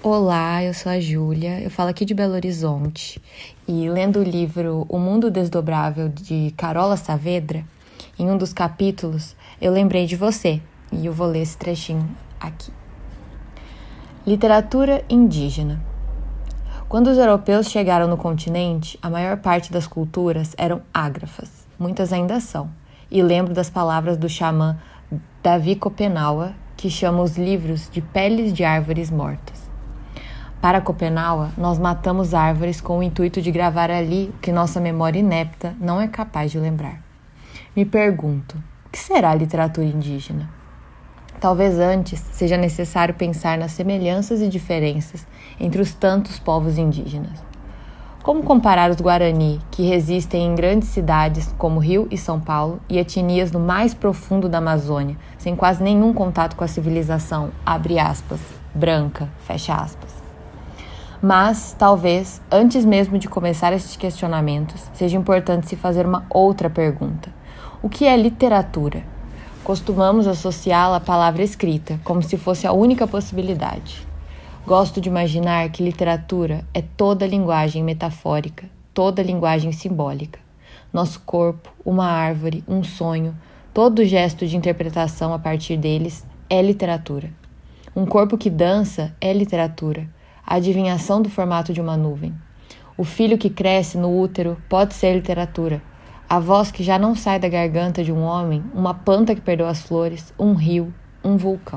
Olá, eu sou a Júlia, eu falo aqui de Belo Horizonte e lendo o livro O Mundo Desdobrável de Carola Saavedra, em um dos capítulos eu lembrei de você e eu vou ler esse trechinho aqui. Literatura indígena. Quando os europeus chegaram no continente, a maior parte das culturas eram ágrafas, muitas ainda são, e lembro das palavras do xamã Davi Copenaua, que chama os livros de peles de árvores mortas. Para Copenaua, nós matamos árvores com o intuito de gravar ali o que nossa memória inepta não é capaz de lembrar. Me pergunto, o que será a literatura indígena? Talvez antes seja necessário pensar nas semelhanças e diferenças entre os tantos povos indígenas. Como comparar os Guarani, que resistem em grandes cidades como Rio e São Paulo, e etnias no mais profundo da Amazônia, sem quase nenhum contato com a civilização, abre aspas, branca, fecha aspas. Mas, talvez, antes mesmo de começar esses questionamentos, seja importante se fazer uma outra pergunta. O que é literatura? Costumamos associá-la à palavra escrita, como se fosse a única possibilidade. Gosto de imaginar que literatura é toda linguagem metafórica, toda linguagem simbólica. Nosso corpo, uma árvore, um sonho, todo gesto de interpretação a partir deles é literatura. Um corpo que dança é literatura. A adivinhação do formato de uma nuvem. O filho que cresce no útero pode ser literatura. A voz que já não sai da garganta de um homem, uma planta que perdeu as flores, um rio, um vulcão.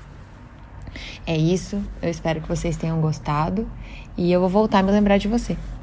É isso, eu espero que vocês tenham gostado e eu vou voltar a me lembrar de você.